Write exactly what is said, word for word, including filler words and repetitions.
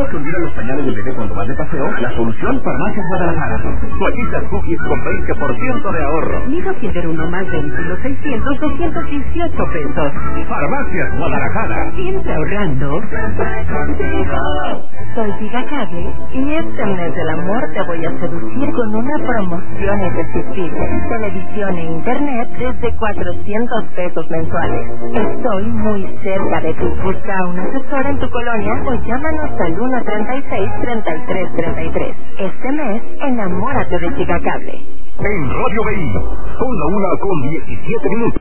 se olvidan los pañales del bebé cuando vas de paseo? La solución, Farmacias Guadalajara. Toallitas Cookies con veinte por ciento de ahorro. Nido Kinder uno más de kilo seiscientos, doscientos dieciocho pesos. Farmacias Guadalajara. Siempre ahorrando. Soy Gigacable y este mes del amor te voy a seducir con una promoción irresistible. Televisión e internet desde cuatrocientos pesos mensuales. Estoy muy cerca de ti. Busca a un asesor en tu colonia o llámanos al uno treinta y seis, treinta y tres treinta y tres. Este mes, enamórate de Gigacable. En Radio B I, son la una con diecisiete minutos.